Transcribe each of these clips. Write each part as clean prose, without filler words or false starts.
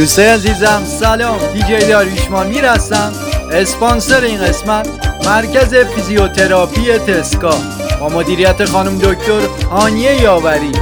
دوستای عزیزم سلام، دیجی داریوش میر هستم. اسپانسر این قسمت مرکز فیزیوتراپی تسکا با مدیریت خانم دکتر هانیه یاوری.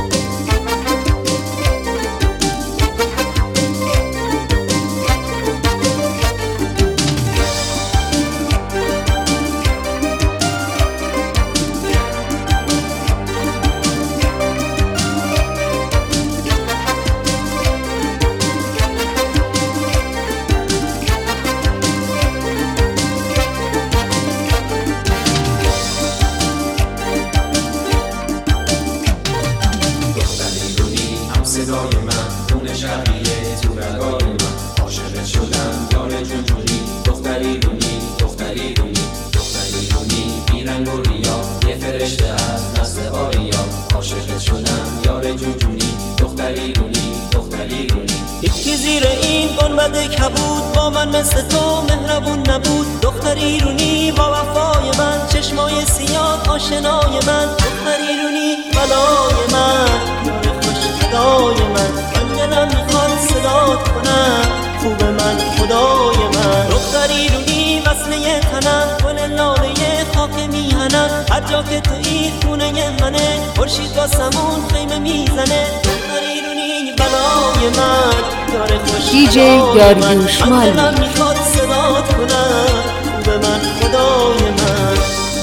صدای من خون شقیه تو رگای من، عاشقت شدم یار جونجونی، دختری رونی دختری رونی دختری رونی، بیرنگ و ریا یه فرشته از نسل آریا، عاشقت شدم یار جونجونی، دختری رونی دختری رونی. یکی زیر این گنبد کبود با من مثل تو مهربون نبود، دختری رونی با وفای من، چشمای سیاه آشنای من، دختری رونی بلای من، یار خوش خدای من دلم میخواد صدات کنم، خوب من خدای من، دختری رونی وصله تنم، گل لاله خاک میهنم، هر جا که تویی خونه منه، خورشید با سمون خیمه میزنه، دختری رونی بلای من، یار خوش دیجی داریوش میر. دلم میخواد صدات کنم، خوب من خدای من.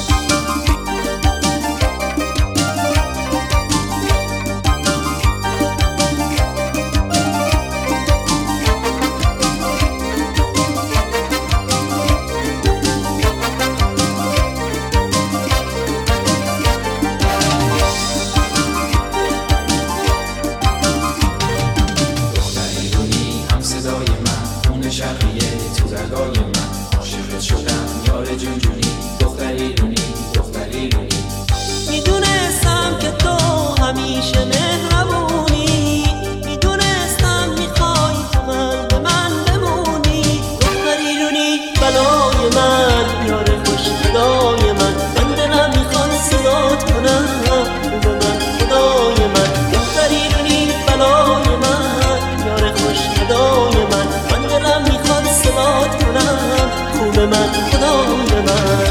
شقیه تو رگای من، عاشقت شدم یار جونجونی، دختری رونی دختری رونی. میدونستم که تو همیشه مهربونی، میدونستم میخوای تو من به من بمونی، دختری رونی بلای من، یار خوش خدای من دلم میخواد صدات کنم، خوب من خدای من، دختری رونی بلای من، یار خوش خدای من دلم میخواد صدات کنم، خوب من خدای من.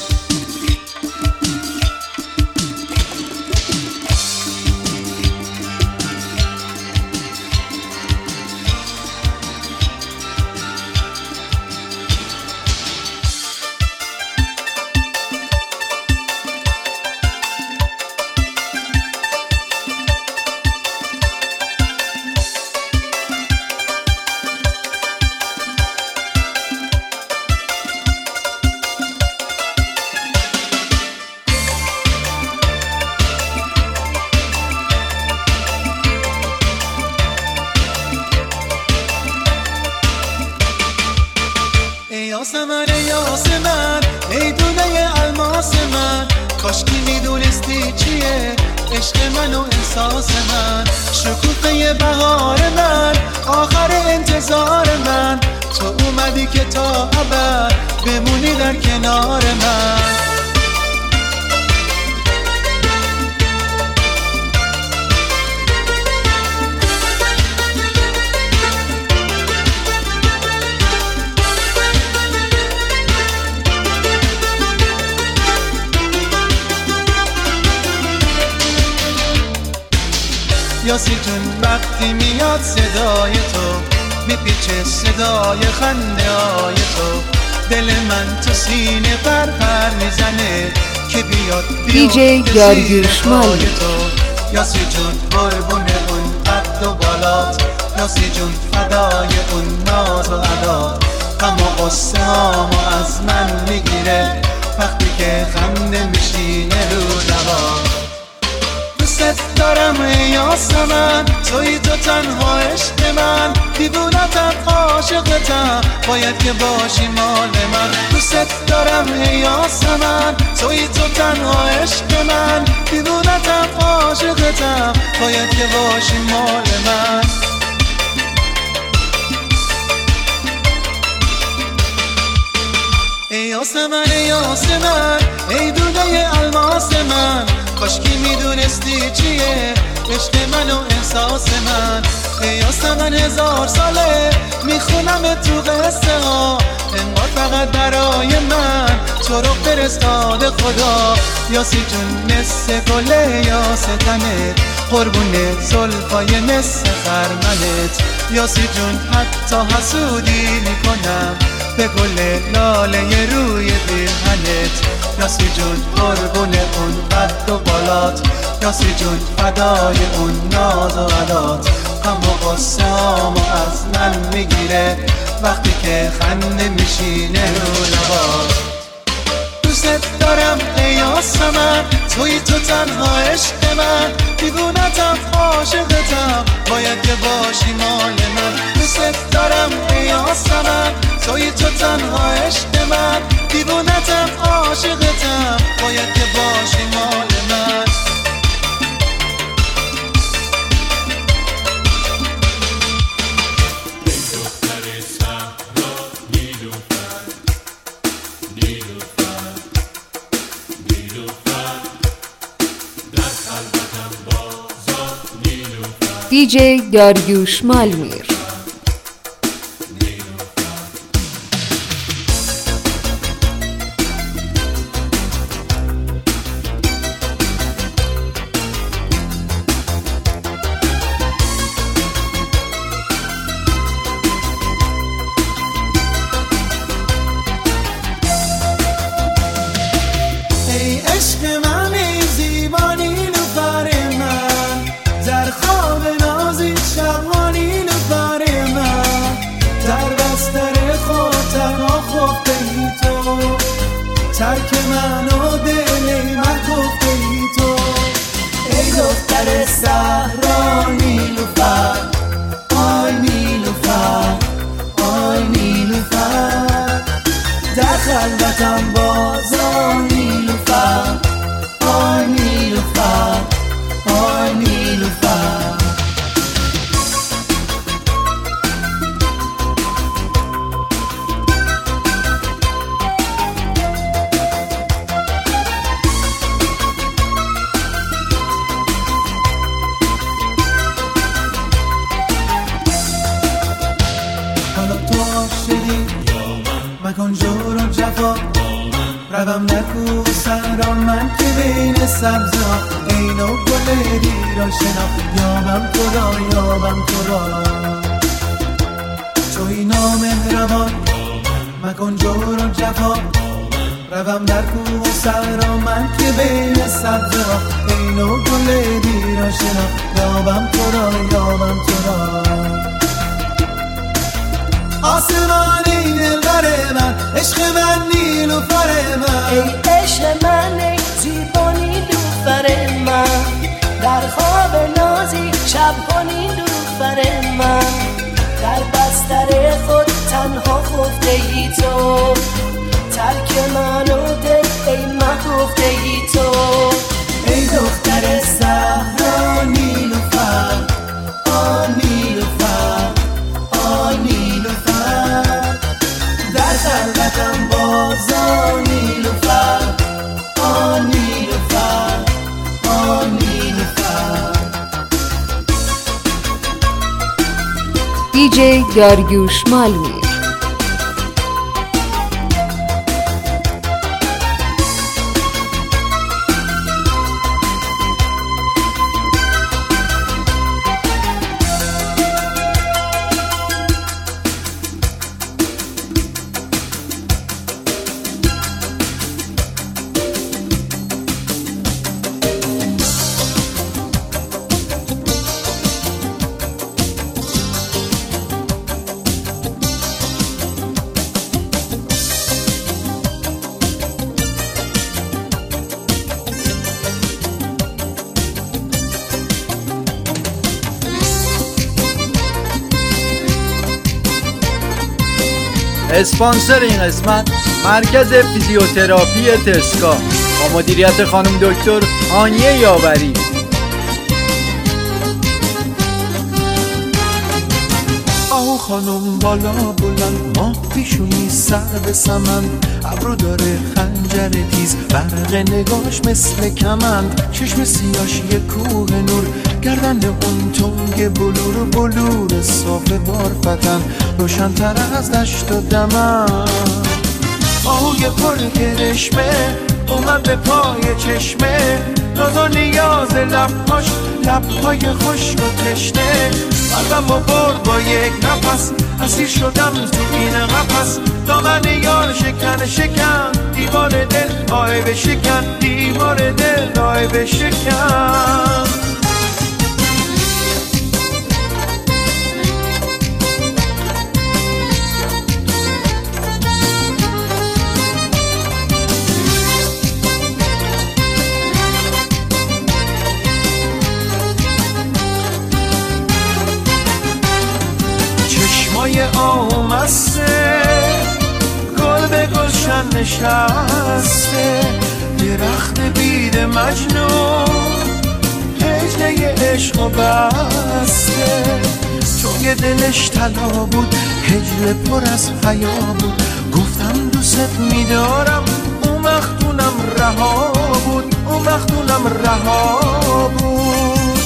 یاسمن یاسمن ای دونه الماس من، کاشکی میدونستی چیه عشق من و احساس من، شکوفه بهار من، آخر انتظار من، تو اومدی که تا ابد بمونی در کنار من. یاسی جون وقتی میاد صدای تو، میپیچه صدای خنده های تو، دل من تو سینه پر میزنه که بیاد دیجی داریوش میر. یاسی جون قربون اون قد و بالات، یاسی جون فدای اون ناز و ادا، غم و غصه هامو از من میگیره وقتی که خنده میشینه رو لبا. دوست دارم ای یاسمن، توی تو تنها عشق من، دیوونتم عاشقتم باید که باشی مال من. دوست دارم ای یاسمن، توی تو تنها عشق من، دیوونتم عاشقتم باید که باشی مال من. ای یاسمن ای یاسمن ای دونه الماس من، کاشکی میدونستی چیه عشق من و احساس من، یاسمن 1000 ساله میخونم تو قصه ها، انگار فقط برای من تو رو فرستاده خدا. یاسی جون مثل گله یاستنت، قربون زلفای مثل خرمنت. یاسی جون حتی حسودی میکنم به گل لاله روی پیرهنت. یاسی جون قربون اون قد و بالات، یاسی جون فدای اون ناز و عدات. اما قصه‌امو از من میگیره وقتی که خنده میشینه رو لبات. دوست دارم ای یاسمن، توی تو تنها عشق من، دیوونتم عاشقتم، باید که باشی مال من. دوست دارم ای یاسمن، توی تو تنها عشق من، دیوونتم عاشقتم، باید که باشی مال من. دیجی داریوش مالمیر. ای عشق من، ای زیبا نیلوفر من، در خواب نازی شبانی نیلوفر من، در بستر خود تنها خفته ای تو، ترک من و دل من گفته ای تو. ای دختر صحرا نیلوفر، آی نیلوفر، آی نیلوفر، در خلوتم بازا نیلوفر، آی نیلوفر، آی نیلوفر. حالا تو عاشقی مکن جور و جفا، روم نکو سهرا من که بین سبزا، این و گل دیرا شنا، یابم تو را، یابم تو را. توی نامهربان مکن جور و جفا، روم نکو سهرا من که بین سبزا، این و گل دیرا شنا، یابم تو را، یابم تو را. آسمانی دلبر من، عشق من نیلوفر من، ای عشق من، ای زیبا نیلوفر من، در خواب نازی شبها نیلوفر من، در بستر خود تنها خفته ای تو، ترک من و دل ای مخفته ای تو. ای دختر صحرا نیلوفر، آ نیلوفر، آ نیلوفر، در خلوتم بازا نیلوفر، آ نیلوفر، آ نیلوفر. دیجی داریوش مالمیر. اسپانسر این قسمت مرکز فیزیوتراپی تسکا با مدیریت خانم دکتر هانیه یاوری. آه خانم بالا بلند، ماه پیشونی سر به سمن، ابرو داره خنجر تیز، برق نگاش مثل کمند، چشم سیاش یه کوه نور، گردن اون تنگ بلور بلور صاف بارفتن روشن‌تر از دشت و دمن آهوی پر کرشمه اومد به پای چشمه ناز و نیاز لبهاش لبهای خشک و تشنه قلبم رو برد با یک نفس اسیر شدم تو این قفس دامن یار شکن شکن دیوار دل آی بشکن دیوار دل آی بشکن چشمای آمسته گل به گلشن نشسته درخت بید مجنون هجله عشق و بسته توی دلش طلا بود هجله پر از حیا بود گفتم دوست میدارم اون وقتونم رها بود اون وقتونم رها بود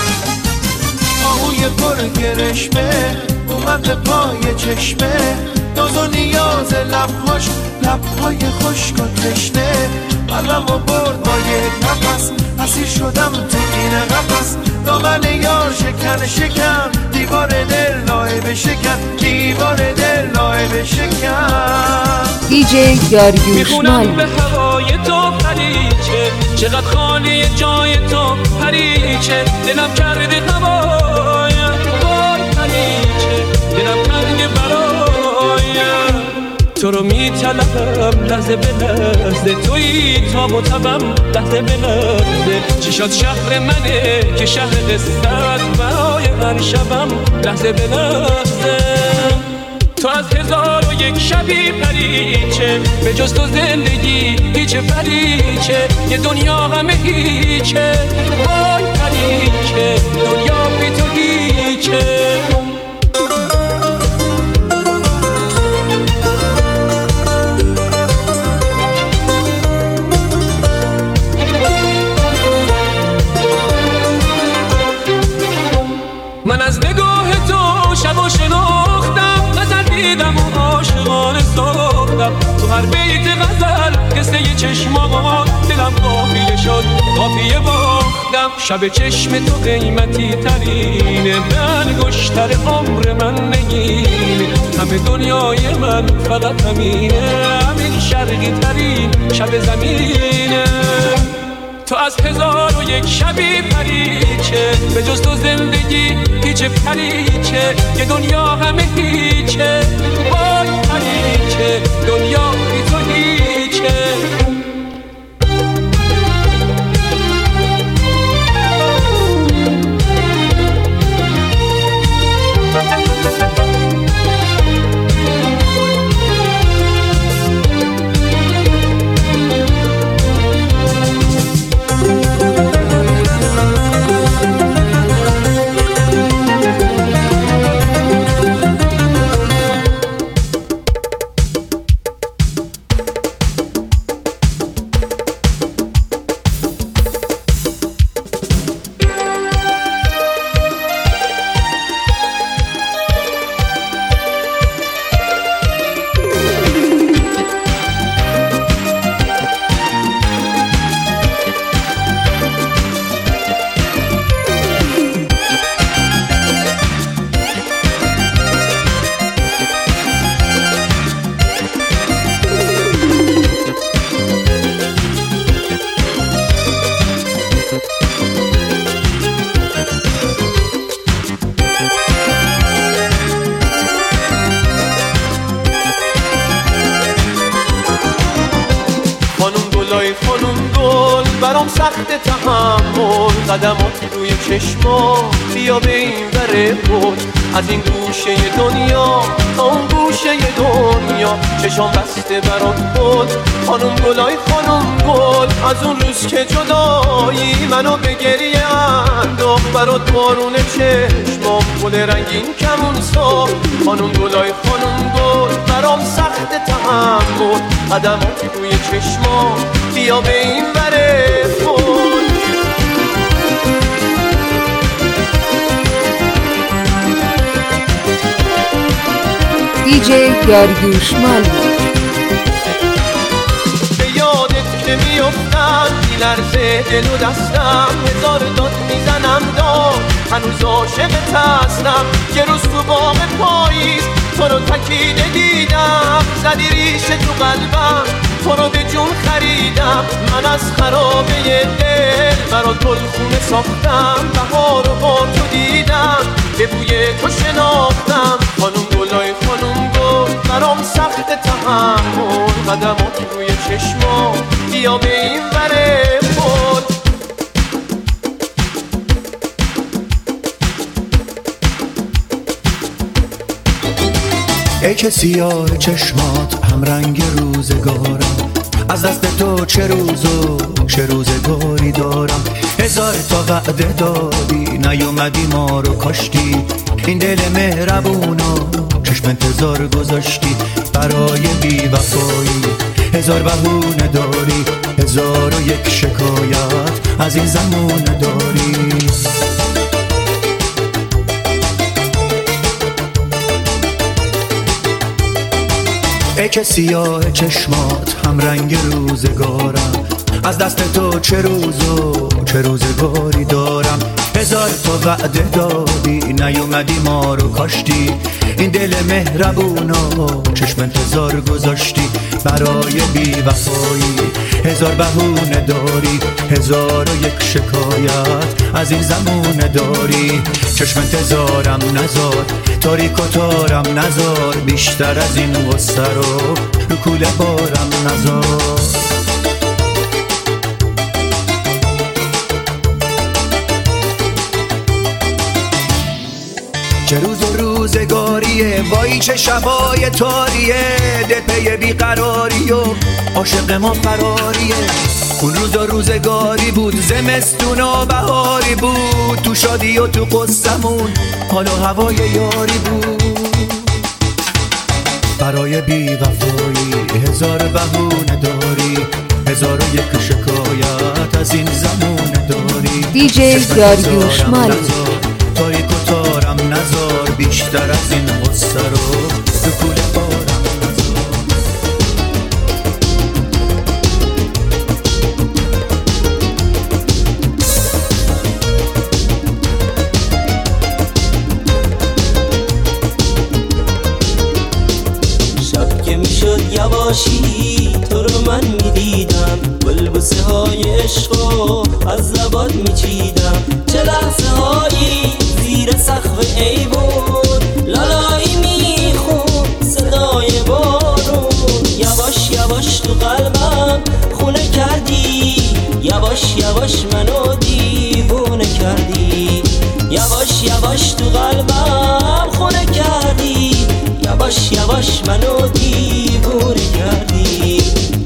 آهوی پر گرشمه اومد به پای چشمه ناز و نیاز لبهاش لبهای خشک و تشنه قلبم رو برد با یک نفس اسیر شدم تو این قفس دامن یار شکن شکن دیوار دل لای بشکن دیوار دل لای بشکن دیجی داریوش میخونم به مالمیر هوای تو پریچه چقدر خالی جای تو پریچه دلم کرده هوایم وای پریچه دلم کرده برایم تو رو میطلبم لحظه به لحظه توی تاب و تبم لحظه به لحظه چشات شهر منه که شهر قصت برای هر شبم لحظه به لحظه تو از 1001 شبی پریچه به جز تو زندگی هیچ پریچه یه دنیا همه هیچه وای پریچه دنیا بی تو هیچه من از نگاه تو شب و شناختم غزل دیدم و عاشقانه ساختم تو هر بیت غزل قصه ی چشمات دلم قافیه شد قافیه باختم شب چشم تو قیمتی ترینه من گشتر عمر من نگینه همه دنیای من فقط همینه همین شرقی ترین شب زمینه تو از 1001 شبی پریچه به جز تو زندگی هیچ پریچه یه دنیا همه هیچه وای پریچه دنیا بی تو هیچه خانم گل برام سخت تحمل قدمات روی چشما بیا به این وره بود از این گوشه دنیا تا اون گوشه دنیا چشام بسته برات بود خانم گلای خانم گل از اون روز که جدایی منو به گریه انداخت برات بارون چشمام گل رنگین کمون ساخت خانم گلای خانم گل برام سخت تحمل قدمات روی چشما بیا به این وره بود دیجی داریوش مالمیر. به یادت که میفتم میلرزه دل و دستم، هزار داد میزنم داد هنوز عاشقت هستم. یه روز تو باغ پاییز تو رو تکیده دیدم، زدی ریشه تو قلبم، تو رو به جون خریدم. من از خرابه دل برات گلخونه ساختم، بهار رو با تو دیدم، به بوی تو شناختم. خانوم گلای خانوم گل برام سخت تحمل، قدمات روی چشما بیا به این وره پل. ای که سیاه چشمات هم رنگ روزگارم، از دست تو چه روز و چه روزگاری دارم. هزار تا وعده دادی نیومدی ما رو کاشتی، این دل مهربونو چشم انتظار گذاشتی. برای بی وفایی هزار بهونه داری، هزار و یک شکایت از این زمونه داری. ای که سیاه چشمات هم رنگ روزگارم، از دست تو چه روز و چه روزگاری دارم. هزار تا وعده دادی نیومدی ما رو کاشتی، این دل مهربونو چشم انتظار گذاشتی. برای بی وفایی هزار بهونه داری، هزار و یک شکایت از این زمونه داری. چشم انتظارم نزار، تاریک و تارم نزار، بیشتر از این غصه رو کوله بارم نزار. چه روز و روزگاریه، وای چه شبای تاریه، دل پی بیقراری و عاشق ما فراریه. اون روز و روزگاری بود، زمستون و بهاری بود، تو شادی و تو قصمون حال و هوای یاری بود. برای بی وفایی هزار بهونه داری، هزار و یک شکایت از این زمونه داری. دیجی داریوش مالمیر. تاریک و تارم نزار، بیشتر از این غصه رو به کوله بارم نزار. شب که میشد یواشی تو رو من میدیدم، بلبوسه های عشق و از لبات میچیدم. چه لحظه هایی زیر سقف ایوون، لالایی میخون صدای بارون. یواش یواش تو قلبم خونه کردی، یواش یواش منو دیوونه کردی. یواش یواش تو قلبم خونه کردی، یواش یواش منو دیوونه کردی.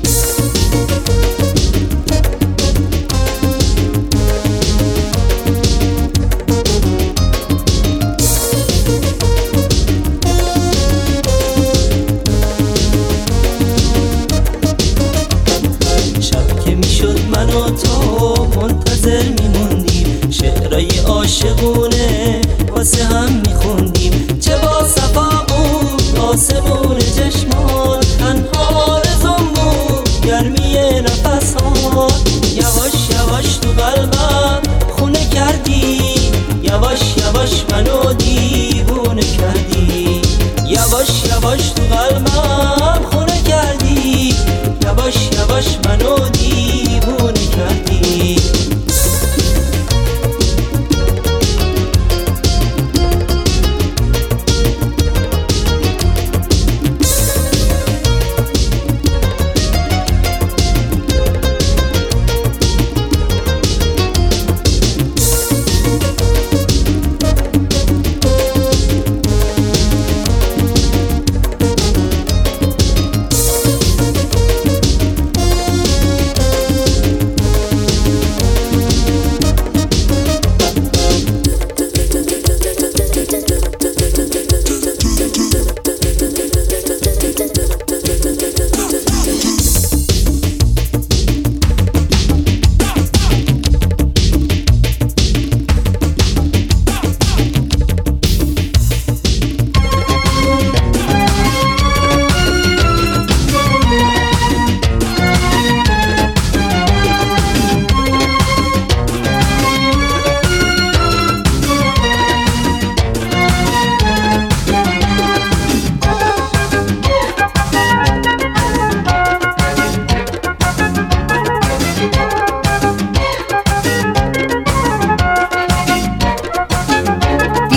منتظر میموندیم، شعرهای عاشقونه واسه هم میخوندیم. چه با صفا بود آسمون چشمان، تنها رزم بود گرمی نفس ها. یواش یواش تو قلبم خونه کردی، یواش یواش منو دیوونه کردی. یواش یواش تو قلبم خونه کردی، یواش یواش منو دیوونه کردی.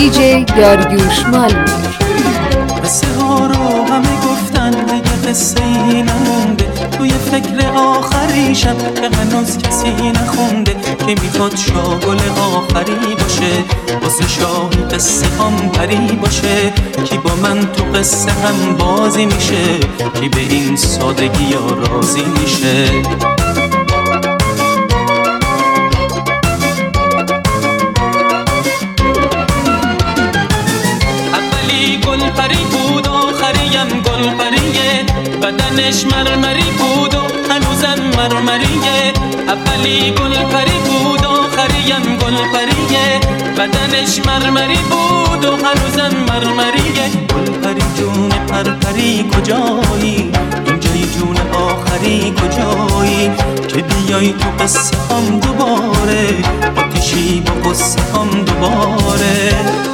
دیجی داریوش قصه ها رو همه گفتن دیگه قصه ای نمونده توی فکر آخریشم که هنوز کسی نخونده که میخواد شاگل آخری باشه واسه شاهی قصه هم پری باشه کی با من تو قصه هم بازی میشه کی به این سادگی یا راضی میشه گل پری بود آخریم گل پریه بدنش مرمری بود و هنوزم مرمریه اولی گل پری بود آخریم گل پریه بدنش مرمری بود و هنوزم مرمریه گل پری جون پرپری کجایی اینجای جون آخری کجایی که بیای تو قصه هم دوباره آتیشی با قصه هم دوباره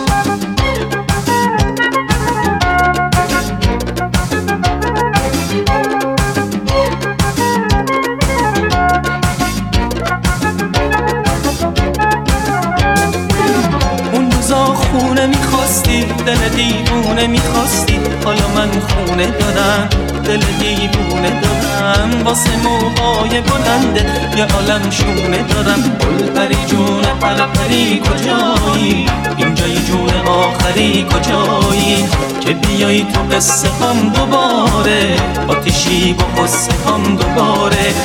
خونه میخواستی دل دیوونه میخواستی حالا من خونه دارم دل دیوونه دارم واسه موهای بلنده یه عالم شونه دارم گل پری جون پرپری کجایی اینجای جون آخری کجایی که بیایی تو قصه هم دوباره آتیشی با قصه هم دوباره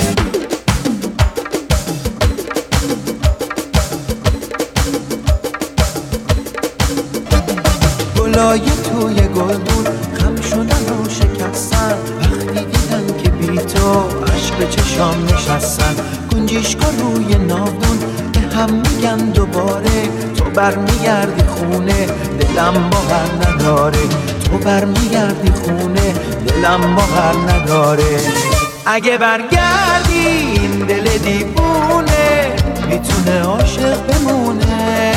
گلای توی گلدون خم شدن و شکستن وقتی دیدن که بی تو عشق به چشام نشستن گنجشکا روی ناودون به هم میگن دوباره تو برمیگردی خونه دلم باور نداره تو برمیگردی خونه دلم باور نداره اگه برگردی این دل دیوونه میتونه عاشق بمونه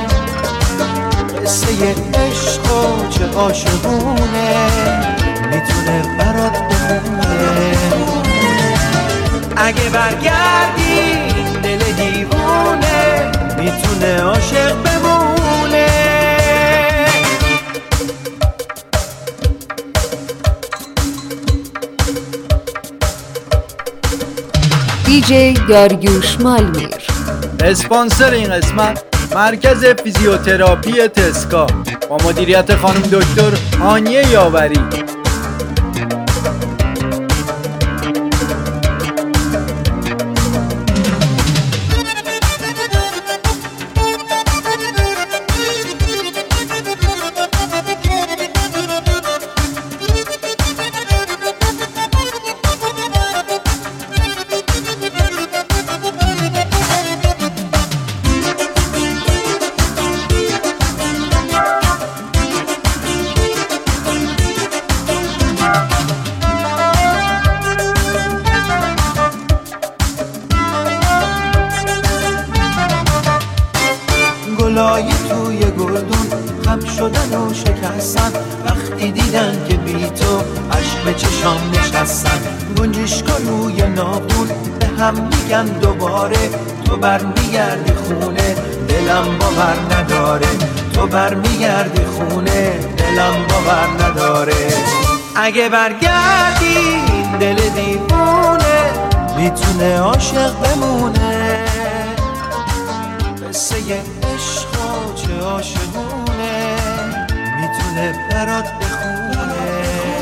قصه عشق و چه عاشقونه میتونه برات بخونه اگه برگردی دل دیوونه میتونه عاشق بمونه دیجی داریوش مالمیر اسپانسر این قسمت مرکز فیزیوتراپی تسکا با مدیریت خانم دکتر هانیه یاوری. گلای توی گلدون خم شدن و شکستن وقتی دیدن که بی تو عشق به چشام نشستن گنجشکا روی ناودون به هم میگن دوباره تو برمیگردی خونه دلم باور نداره تو برمیگردی خونه دلم باور نداره اگه برگردی این دل دیوونه میتونه عاشق بمونه قصه عشق و چه عاشقونه میتونه برات بخونه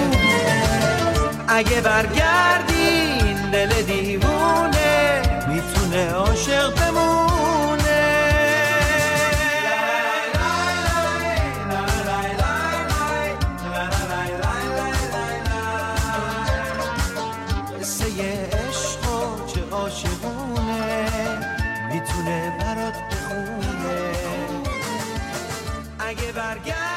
اگه برگردی این دل دیوونه میتونه عاشق بمونه قصه عشق و چه عاشقونه میتونه برات بخونه اگه برگرد